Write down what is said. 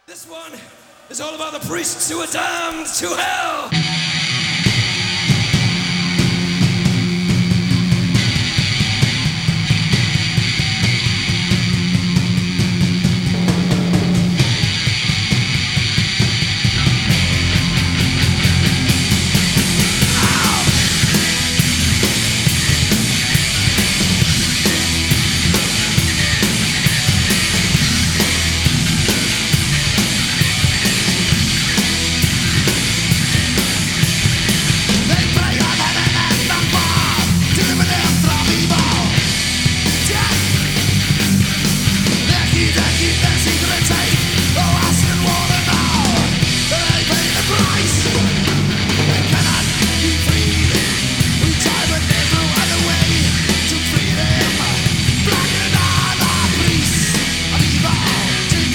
This one is all about the priests who are damned to hell.